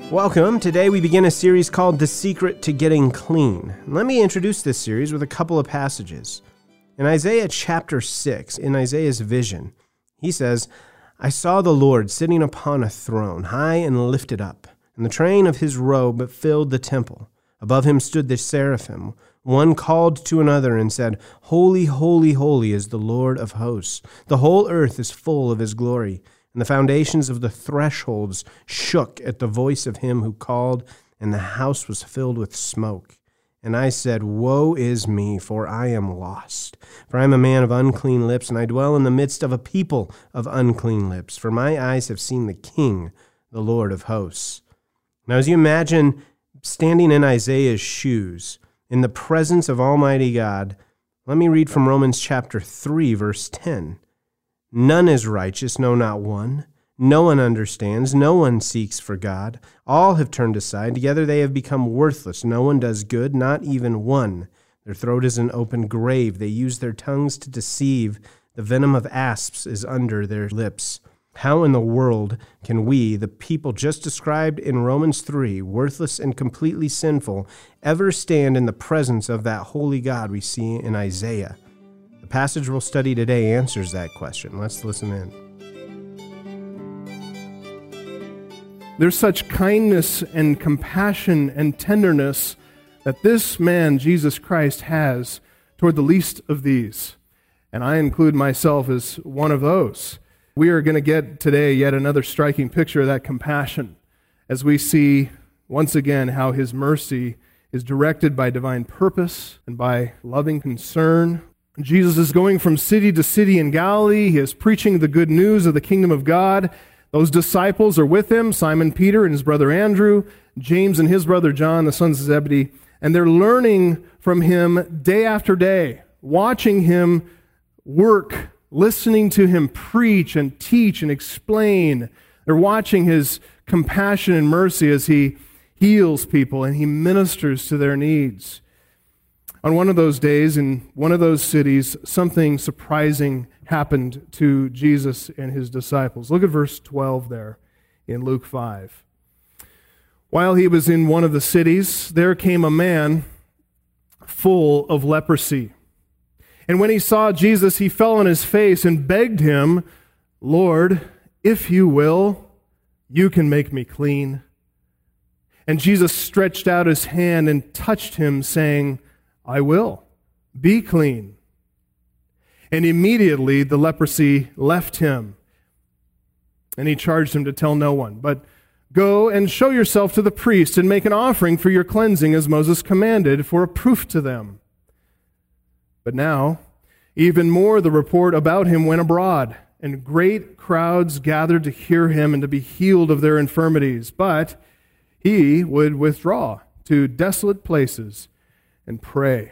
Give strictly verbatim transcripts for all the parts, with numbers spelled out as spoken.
Welcome. Today we begin a series called The Secret to Getting Clean. Let me introduce this series with a couple of passages. In Isaiah chapter six, in Isaiah's vision, he says, I saw the Lord sitting upon a throne, high and lifted up, and the train of his robe filled the temple. Above him stood the seraphim. One called to another and said, Holy, holy, holy is the Lord of hosts. The whole earth is full of his glory. And the foundations of the thresholds shook at the voice of him who called, and the house was filled with smoke. And I said, Woe is me, for I am lost. For I am a man of unclean lips, and I dwell in the midst of a people of unclean lips. For my eyes have seen the King, the Lord of hosts. Now, as you imagine standing in Isaiah's shoes, in the presence of Almighty God, let me read from Romans chapter three, verse ten. None is righteous, no, not one. No one understands, no one seeks for God. All have turned aside, together they have become worthless. No one does good, not even one. Their throat is an open grave. They use their tongues to deceive. The venom of asps is under their lips. How in the world can we, the people just described in Romans three, worthless and completely sinful, ever stand in the presence of that holy God we see in Isaiah? The passage we'll study today answers that question. Let's listen in. There's such kindness and compassion and tenderness that this man, Jesus Christ, has toward the least of these. And I include myself as one of those. We are going to get today yet another striking picture of that compassion as we see once again how his mercy is directed by divine purpose and by loving concern. Jesus is going from city to city in Galilee. He is preaching the good news of the kingdom of God. Those disciples are with him, Simon Peter and his brother Andrew, James and his brother John, the sons of Zebedee, and they're learning from him day after day, watching him work, listening to him preach and teach and explain. They're watching his compassion and mercy as he heals people and he ministers to their needs. On one of those days, in one of those cities, something surprising happened to Jesus and his disciples. Look at verse twelve there in Luke five. While he was in one of the cities, there came a man full of leprosy. And when he saw Jesus, he fell on his face and begged him, Lord, if you will, you can make me clean. And Jesus stretched out his hand and touched him, saying, I will. Be clean. And immediately the leprosy left him. And he charged him to tell no one, but go and show yourself to the priest and make an offering for your cleansing as Moses commanded for a proof to them. But now, even more the report about him went abroad, and great crowds gathered to hear him and to be healed of their infirmities. But he would withdraw to desolate places and pray.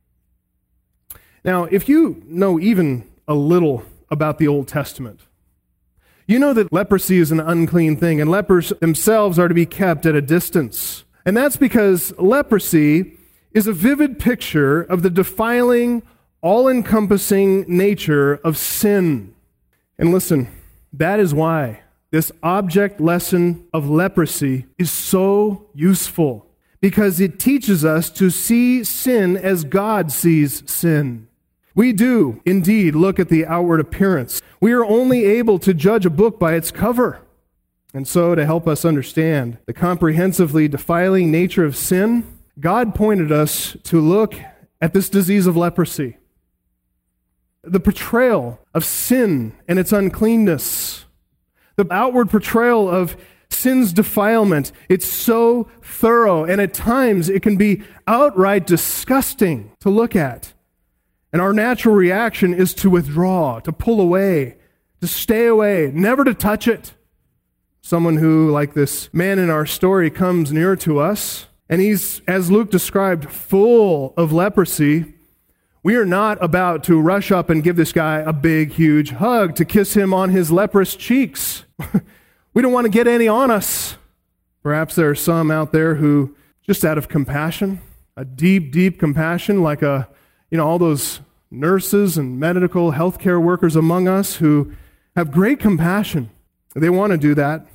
Now, if you know even a little about the Old Testament, you know that leprosy is an unclean thing, and lepers themselves are to be kept at a distance. And that's because leprosy is a vivid picture of the defiling, all-encompassing nature of sin. And listen, that is why this object lesson of leprosy is so useful. Because it teaches us to see sin as God sees sin. We do, indeed, look at the outward appearance. We are only able to judge a book by its cover. And so, to help us understand the comprehensively defiling nature of sin, God pointed us to look at this disease of leprosy. The portrayal of sin and its uncleanness. The outward portrayal of sin's defilement. It's so thorough, and at times it can be outright disgusting to look at. And our natural reaction is to withdraw, to pull away, to stay away, never to touch it. Someone who, like this man in our story, comes near to us, and he's, as Luke described, full of leprosy. We are not about to rush up and give this guy a big, huge hug, to kiss him on his leprous cheeks. We don't want to get any on us. Perhaps there are some out there who, just out of compassion, a deep, deep compassion, like a, you know, all those nurses and medical healthcare workers among us who have great compassion. They want to do that.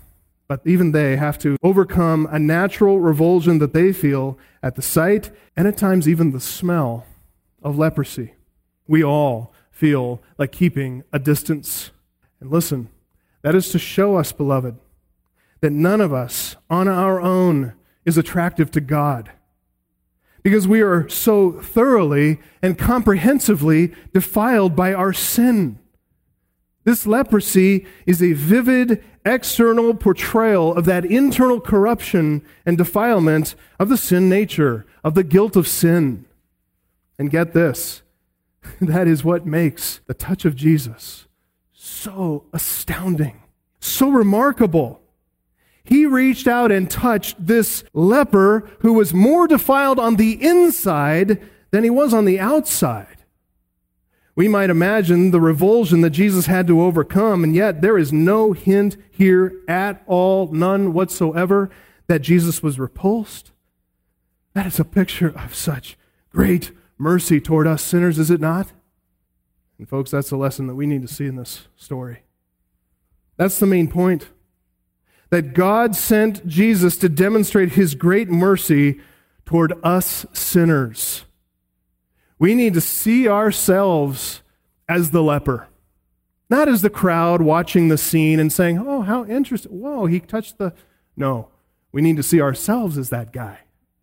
But even they have to overcome a natural revulsion that they feel at the sight and at times even the smell of leprosy. We all feel like keeping a distance. And listen, that is to show us, beloved, that none of us on our own is attractive to God, because we are so thoroughly and comprehensively defiled by our sin. This leprosy is a vivid external portrayal of that internal corruption and defilement of the sin nature, of the guilt of sin. And get this, that is what makes the touch of Jesus so astounding, so remarkable. He reached out and touched this leper who was more defiled on the inside than he was on the outside. We might imagine the revulsion that Jesus had to overcome, and yet there is no hint here at all, none whatsoever, that Jesus was repulsed. That is a picture of such great mercy toward us sinners, is it not? And folks, that's the lesson that we need to see in this story. That's the main point. That God sent Jesus to demonstrate his great mercy toward us sinners. We need to see ourselves as the leper, not as the crowd watching the scene and saying, oh, how interesting. Whoa, he touched the... No, we need to see ourselves as that guy.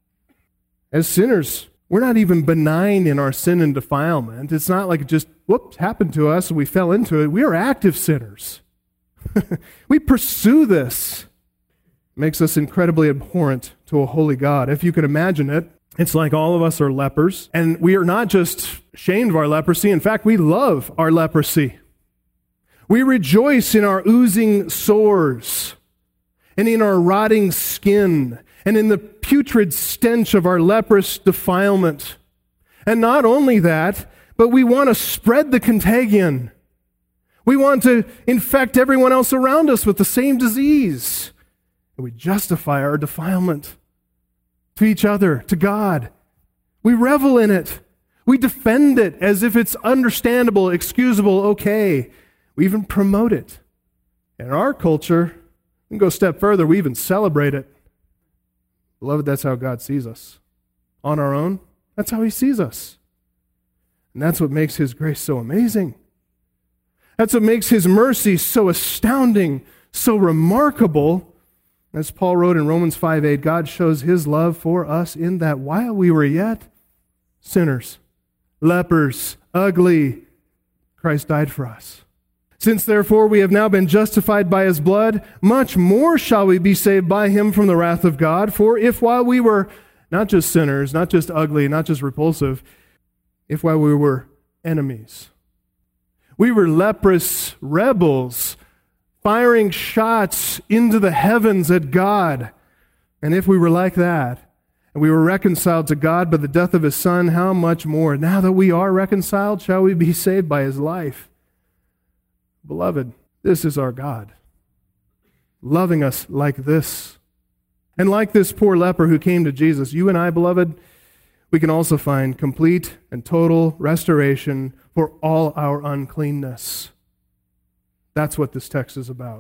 As sinners, we're not even benign in our sin and defilement. It's not like it just, whoops, happened to us and we fell into it. We are active sinners. We pursue this. It makes us incredibly abhorrent to a holy God. If you can imagine it, it's like all of us are lepers, and we are not just ashamed of our leprosy. In fact, we love our leprosy. We rejoice in our oozing sores, and in our rotting skin, and in the putrid stench of our leprous defilement. And not only that, but we want to spread the contagion. We want to infect everyone else around us with the same disease. And we justify our defilement to each other, to God. We revel in it. We defend it as if it's understandable, excusable, okay. We even promote it. In our culture, we can go a step further, we even celebrate it. Beloved, that's how God sees us. On our own, that's how he sees us. And that's what makes his grace so amazing. That's what makes his mercy so astounding, so remarkable. As Paul wrote in Romans five eight, God shows his love for us in that while we were yet sinners, lepers, ugly, Christ died for us. Since therefore we have now been justified by his blood, much more shall we be saved by him from the wrath of God. For if while we were not just sinners, not just ugly, not just repulsive, if while we were enemies, we were leprous rebels, firing shots into the heavens at God. And if we were like that, and we were reconciled to God by the death of his Son, how much more, now that we are reconciled, shall we be saved by his life? Beloved, this is our God, loving us like this. And like this poor leper who came to Jesus, you and I, beloved, we can also find complete and total restoration for all our uncleanness. That's what this text is about.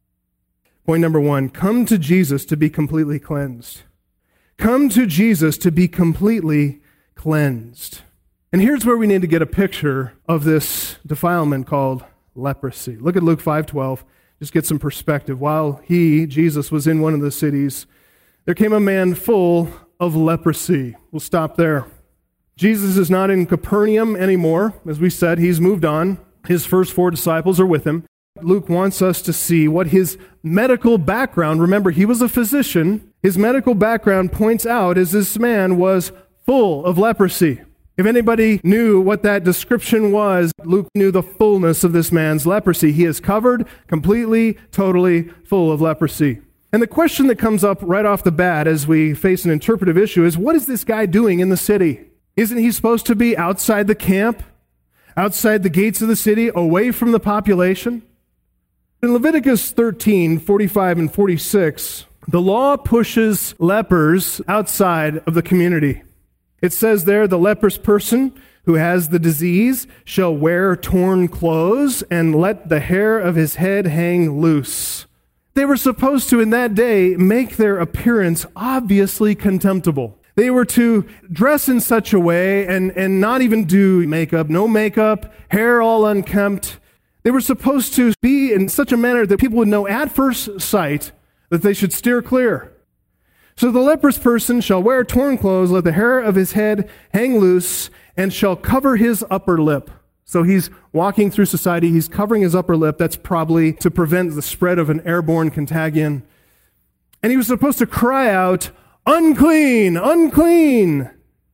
Point number one, come to Jesus to be completely cleansed. Come to Jesus to be completely cleansed. And here's where we need to get a picture of this defilement called leprosy. Look at Luke five twelve. Just get some perspective. While he, Jesus, was in one of the cities, there came a man full of leprosy. We'll stop there. Jesus is not in Capernaum anymore. As we said, he's moved on. His first four disciples are with him. Luke wants us to see what his medical background, remember, he was a physician. His medical background points out as this man was full of leprosy. If anybody knew what that description was, Luke knew the fullness of this man's leprosy. He is covered, completely, totally full of leprosy. And the question that comes up right off the bat as we face an interpretive issue is, what is this guy doing in the city? Isn't he supposed to be outside the camp, outside the gates of the city, away from the population? In Leviticus thirteen, forty-five and forty-six, the law pushes lepers outside of the community. It says there, the leprous person who has the disease shall wear torn clothes and let the hair of his head hang loose. They were supposed to, in that day, make their appearance obviously contemptible. They were to dress in such a way and, and not even do makeup, no makeup, hair all unkempt. They were supposed to be in such a manner that people would know at first sight that they should steer clear. So the leprous person shall wear torn clothes, let the hair of his head hang loose, and shall cover his upper lip. So he's walking through society, he's covering his upper lip. That's probably to prevent the spread of an airborne contagion. And he was supposed to cry out, "Unclean, unclean."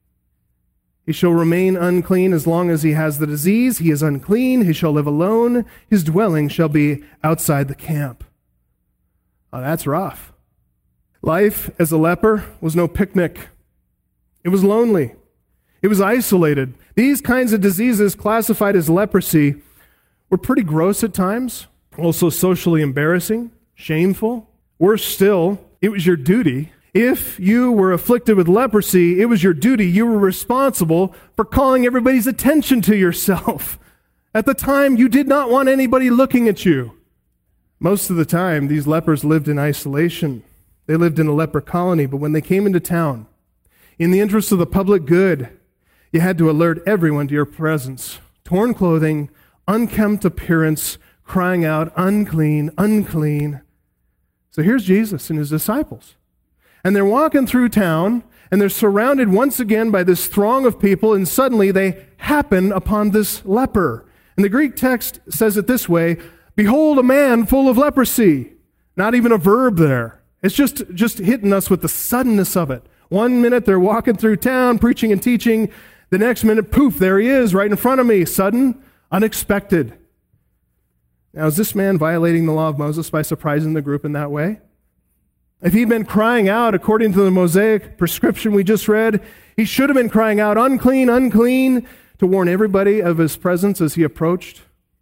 He shall remain unclean as long as he has the disease. He is unclean. He shall live alone. His dwelling shall be outside the camp. Oh, that's rough. Life as a leper was no picnic. It was lonely. It was isolated. These kinds of diseases classified as leprosy were pretty gross at times, also socially embarrassing, shameful. Worse still, it was your duty. If you were afflicted with leprosy, it was your duty. You were responsible for calling everybody's attention to yourself. At the time, you did not want anybody looking at you. Most of the time, these lepers lived in isolation. They lived in a leper colony, but when they came into town, in the interest of the public good, you had to alert everyone to your presence. Torn clothing, unkempt appearance, crying out, "Unclean, unclean." So here's Jesus and his disciples. And they're walking through town, and they're surrounded once again by this throng of people, and suddenly they happen upon this leper. And the Greek text says it this way, "Behold a man full of leprosy." Not even a verb there. It's just, just hitting us with the suddenness of it. One minute they're walking through town, preaching and teaching. The next minute, poof, there he is right in front of me. Sudden, unexpected. Now, is this man violating the law of Moses by surprising the group in that way? If he'd been crying out according to the Mosaic prescription we just read, he should have been crying out, "Unclean, unclean," to warn everybody of his presence as he approached.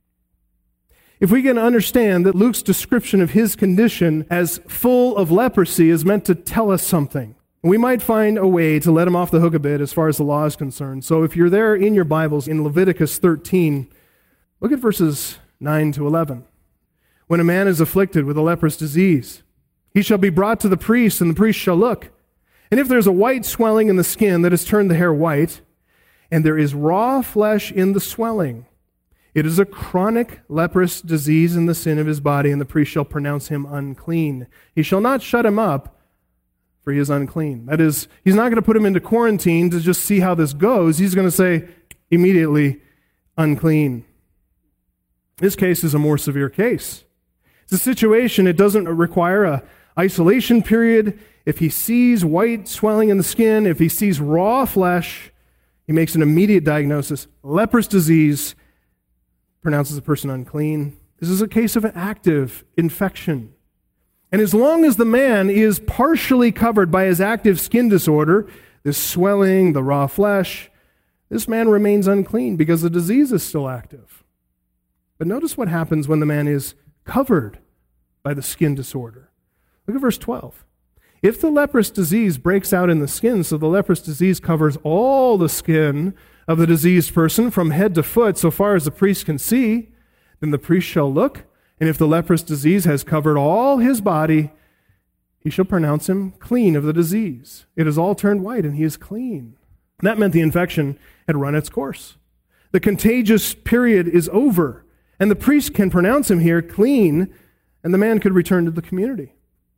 If we can understand that Luke's description of his condition as full of leprosy is meant to tell us something, we might find a way to let him off the hook a bit as far as the law is concerned. So if you're there in your Bibles in Leviticus thirteen, look at verses nine to eleven. "When a man is afflicted with a leprous disease, he shall be brought to the priest, and the priest shall look. And if there's a white swelling in the skin that has turned the hair white, and there is raw flesh in the swelling, it is a chronic leprous disease in the sin of his body, and the priest shall pronounce him unclean. He shall not shut him up, for he is unclean." That is, he's not going to put him into quarantine to just see how this goes. He's going to say immediately, "Unclean." This case is a more severe case. It's a situation, it doesn't require a isolation period. If he sees white swelling in the skin, if he sees raw flesh, he makes an immediate diagnosis. Leprous disease, pronounces the person unclean. This is a case of an active infection. And as long as the man is partially covered by his active skin disorder, this swelling, the raw flesh, this man remains unclean because the disease is still active. But notice what happens when the man is covered by the skin disorder. Look at verse twelve. "If the leprous disease breaks out in the skin, so the leprous disease covers all the skin of the diseased person from head to foot, so far as the priest can see, then the priest shall look, and if the leprous disease has covered all his body, he shall pronounce him clean of the disease. It is all turned white, and he is clean." That meant the infection had run its course. The contagious period is over, and the priest can pronounce him here clean, and the man could return to the community.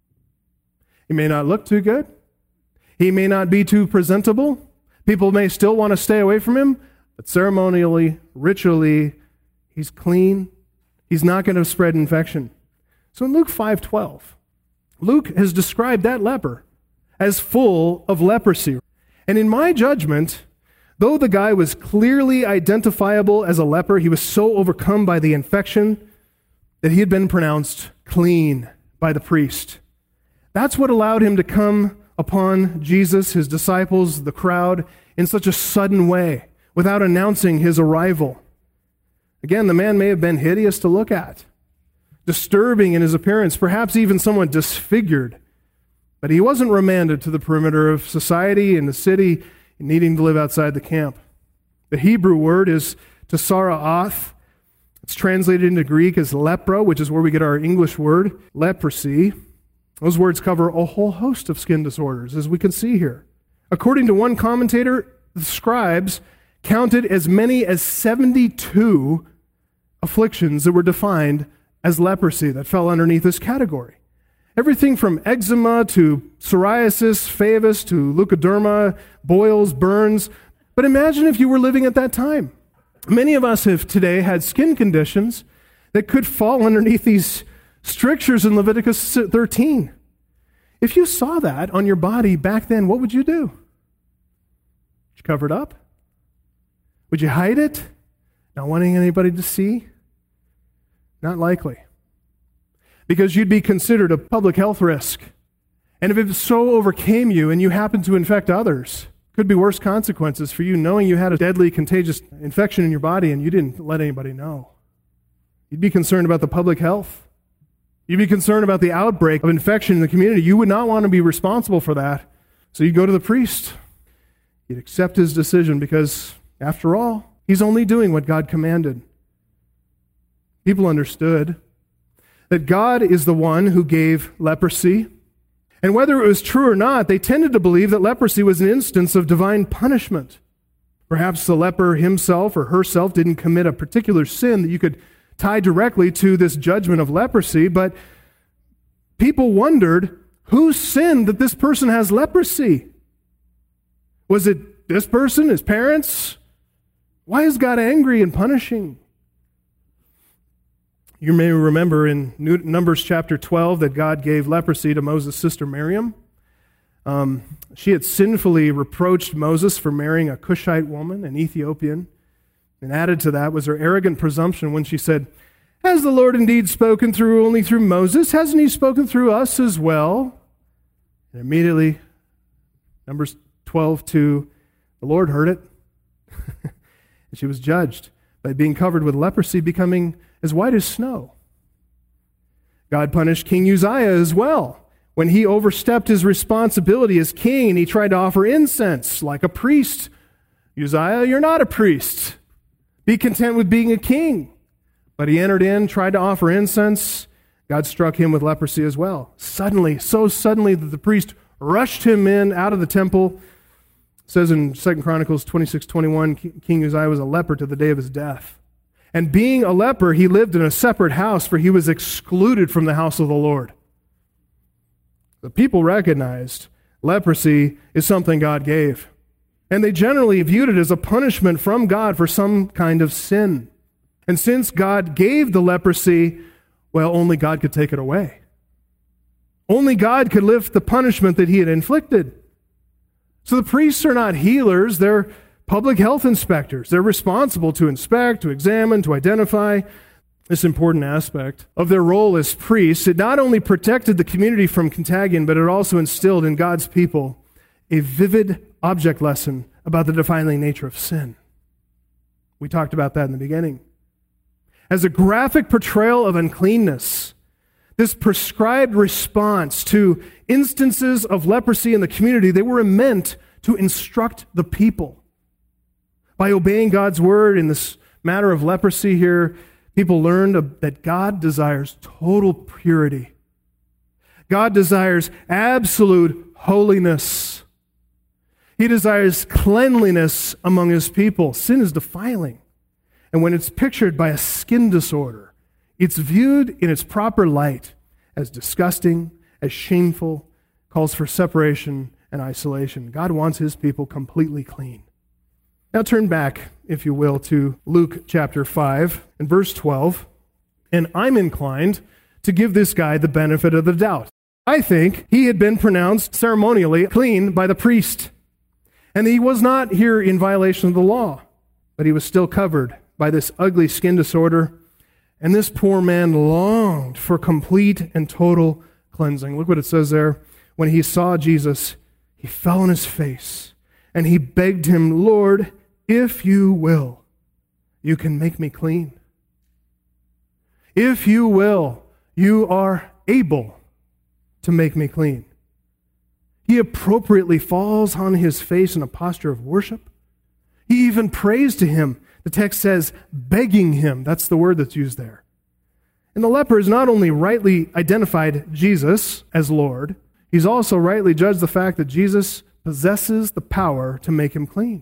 He may not look too good. He may not be too presentable. People may still want to stay away from him, but ceremonially, ritually, he's clean. He's not going to spread infection. So in Luke five twelve, Luke has described that leper as full of leprosy. And in my judgment, though the guy was clearly identifiable as a leper, he was so overcome by the infection that he had been pronounced clean by the priest. That's what allowed him to come upon Jesus, his disciples, the crowd, in such a sudden way, without announcing his arrival. Again, the man may have been hideous to look at, disturbing in his appearance, perhaps even somewhat disfigured, but he wasn't remanded to the perimeter of society in the city, needing to live outside the camp. The Hebrew word is tsara'ath. It's translated into Greek as lepra, which is where we get our English word, leprosy. Those words cover a whole host of skin disorders, as we can see here. According to one commentator, the scribes counted as many as seventy-two afflictions that were defined as leprosy that fell underneath this category. Everything from eczema to psoriasis, favus to leukoderma, boils, burns. But imagine if you were living at that time. Many of us have today had skin conditions that could fall underneath these strictures in Leviticus thirteen. If you saw that on your body back then, what would you do? Would you cover it up? Would you hide it? Not wanting anybody to see? Not likely. Because you'd be considered a public health risk. And if it so overcame you and you happened to infect others, could be worse consequences for you knowing you had a deadly contagious infection in your body and you didn't let anybody know. You'd be concerned about the public health. You'd be concerned about the outbreak of infection in the community. You would not want to be responsible for that. So you'd go to the priest. You'd accept his decision because, after all, he's only doing what God commanded. People understood that God is the one who gave leprosy. And whether it was true or not, they tended to believe that leprosy was an instance of divine punishment. Perhaps the leper himself or herself didn't commit a particular sin that you could tie directly to this judgment of leprosy, but people wondered, who sinned that this person has leprosy? Was it this person, his parents? Why is God angry and punishing? You may remember in Numbers chapter twelve that God gave leprosy to Moses' sister Miriam. Um, she had sinfully reproached Moses for marrying a Cushite woman, an Ethiopian. And added to that was her arrogant presumption when she said, "Has the Lord indeed spoken through only through Moses? Hasn't he spoken through us as well?" And immediately, Numbers twelve two, the Lord heard it. And she was judged by being covered with leprosy, becoming as white as snow. God punished King Uzziah as well when he overstepped his responsibility as king and he tried to offer incense like a priest. Uzziah, you're not a priest. Be content with being a king. But he entered in, tried to offer incense. God struck him with leprosy as well. Suddenly, so suddenly that the priest rushed him in out of the temple. It says in Second Chronicles twenty-six twenty-one, King Uzziah was a leper to the day of his death. And being a leper, he lived in a separate house, for he was excluded from the house of the Lord. The people recognized leprosy is something God gave. And they generally viewed it as a punishment from God for some kind of sin. And since God gave the leprosy, well, only God could take it away. Only God could lift the punishment that he had inflicted. So the priests are not healers, they're public health inspectors. They're responsible to inspect, to examine, to identify. This important aspect of their role as priests, it not only protected the community from contagion, but it also instilled in God's people a vivid object lesson about the defining nature of sin. We talked about that in the beginning. As a graphic portrayal of uncleanness, this prescribed response to instances of leprosy in the community, they were meant to instruct the people. By obeying God's word in this matter of leprosy here, people learned that God desires total purity. God desires absolute holiness. He desires cleanliness among his people. Sin is defiling. And when it's pictured by a skin disorder, it's viewed in its proper light as disgusting, as shameful, calls for separation and isolation. God wants his people completely clean. Now turn back, if you will, to Luke chapter five and verse twelve. And I'm inclined to give this guy the benefit of the doubt. I think he had been pronounced ceremonially clean by the priest. And he was not here in violation of the law, but he was still covered by this ugly skin disorder. And this poor man longed for complete and total cleansing. Look what it says there. When he saw Jesus, he fell on his face and he begged him, "Lord, if you will, you can make me clean. If you will, you are able to make me clean." He appropriately falls on his face in a posture of worship. He even prays to him The text says, begging him. That's the word that's used there. And the leper has not only rightly identified Jesus as Lord, he's also rightly judged the fact that Jesus possesses the power to make him clean.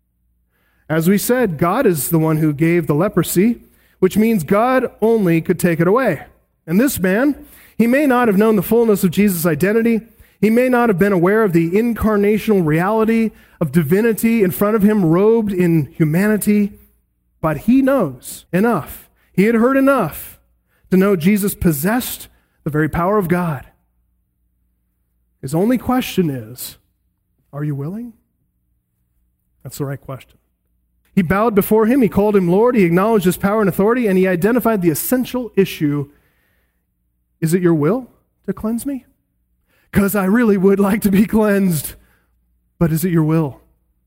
As we said, God is the one who gave the leprosy, which means God only could take it away. And this man, he may not have known the fullness of Jesus' identity. He may not have been aware of the incarnational reality of divinity in front of him, robed in humanity, but he knows enough. He had heard enough to know Jesus possessed the very power of God. His only question is, are you willing? That's the right question. He bowed before him, he called him Lord, he acknowledged his power and authority, and he identified the essential issue. Is it your will to cleanse me? Because I really would like to be cleansed. But is it your will?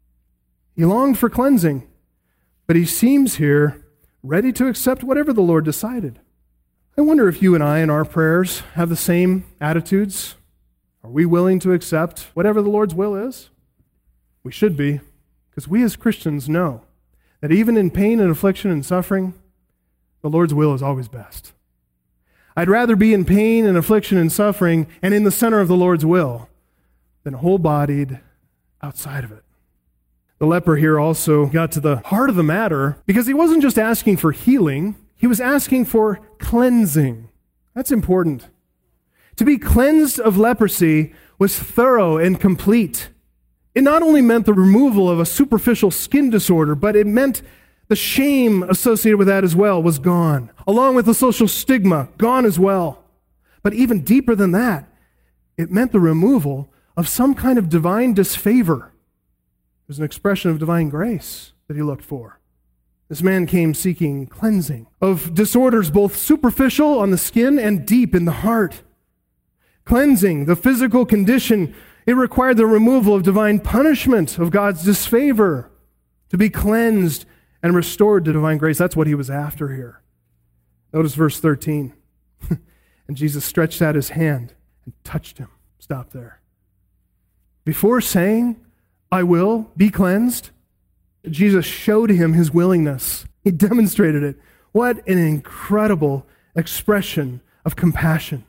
He longed for cleansing, but he seems here ready to accept whatever the Lord decided. I wonder if you and I in our prayers have the same attitudes. Are we willing to accept whatever the Lord's will is? We should be, because we as Christians know that even in pain and affliction and suffering, the Lord's will is always best. I'd rather be in pain and affliction and suffering and in the center of the Lord's will than whole-bodied outside of it. The leper here also got to the heart of the matter because he wasn't just asking for healing, he was asking for cleansing. That's important. To be cleansed of leprosy was thorough and complete. It not only meant the removal of a superficial skin disorder, but it meant the shame associated with that as well was gone, along with the social stigma, gone as well. But even deeper than that, it meant the removal of some kind of divine disfavor. It was an expression of divine grace that he looked for. This man came seeking cleansing of disorders both superficial on the skin and deep in the heart. Cleansing, the physical condition, it required the removal of divine punishment, of God's disfavor, to be cleansed and restored to divine grace. That's what he was after here. Notice verse thirteen. And Jesus stretched out his hand and touched him. Stop there. Before saying, I will be cleansed, Jesus showed him his willingness. He demonstrated it. What an incredible expression of compassion.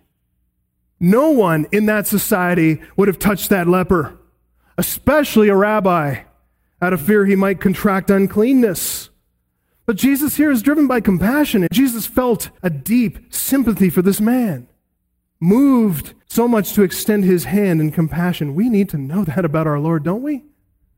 No one in that society would have touched that leper, especially a rabbi, out of fear he might contract uncleanness. But Jesus here is driven by compassion. Jesus felt a deep sympathy for this man, moved so much to extend his hand in compassion. We need to know that about our Lord, don't we?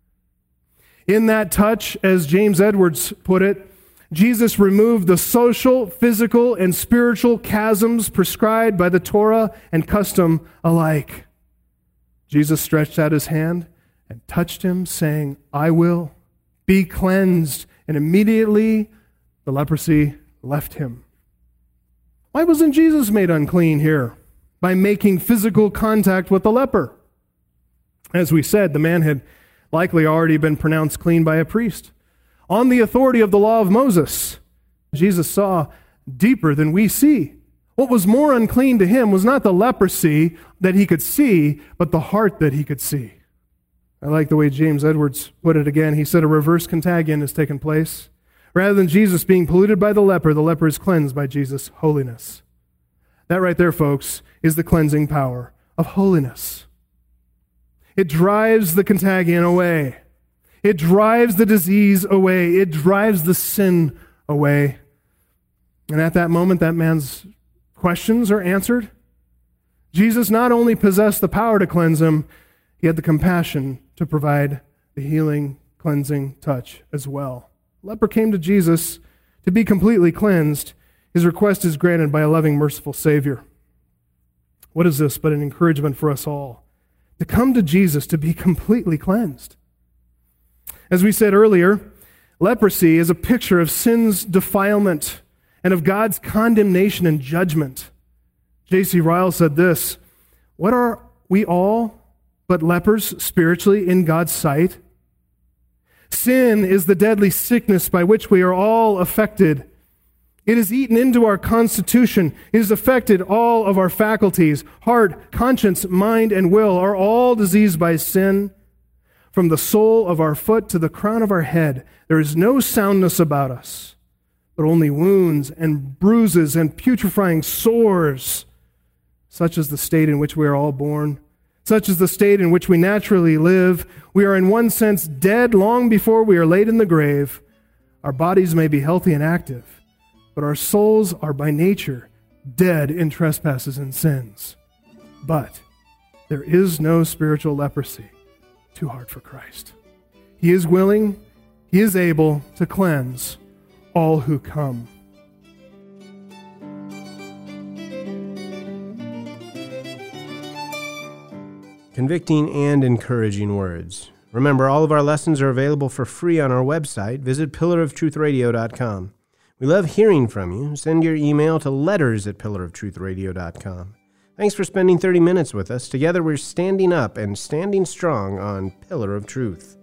In that touch, as James Edwards put it, Jesus removed the social, physical, and spiritual chasms prescribed by the Torah and custom alike. Jesus stretched out his hand and touched him, saying, I will be cleansed. And immediately the leprosy left him. Why wasn't Jesus made unclean here? By making physical contact with the leper. As we said, the man had likely already been pronounced clean by a priest. On the authority of the law of Moses, Jesus saw deeper than we see. What was more unclean to him was not the leprosy that he could see, but the heart that he could see. I like the way James Edwards put it again. He said a reverse contagion has taken place. Rather than Jesus being polluted by the leper, the leper is cleansed by Jesus' holiness. That right there, folks, is the cleansing power of holiness. It drives the contagion away. It drives the disease away. It drives the sin away. And at that moment, that man's questions are answered. Jesus not only possessed the power to cleanse him, he had the compassion to provide the healing, cleansing touch as well. Leper came to Jesus to be completely cleansed. His request is granted by a loving, merciful Savior. What is this but an encouragement for us all? To come to Jesus to be completely cleansed. As we said earlier, leprosy is a picture of sin's defilement and of God's condemnation and judgment. J C Ryle said this, what are we all but lepers spiritually in God's sight? Sin is the deadly sickness by which we are all affected. It is eaten into our constitution. It has affected all of our faculties. Heart, conscience, mind, and will are all diseased by sin. From the sole of our foot to the crown of our head, there is no soundness about us, but only wounds and bruises and putrefying sores. Such is the state in which we are all born. Such is the state in which we naturally live. We are in one sense dead long before we are laid in the grave. Our bodies may be healthy and active, but our souls are by nature dead in trespasses and sins. But there is no spiritual leprosy too hard for Christ. He is willing, He is able to cleanse all who come. Convicting and encouraging words. Remember, all of our lessons are available for free on our website. Visit pillar of truth radio dot com. We love hearing from you. Send your email to letters at pillar of truth radio dot com. Thanks for spending thirty minutes with us. Together we're standing up and standing strong on Pillar of Truth.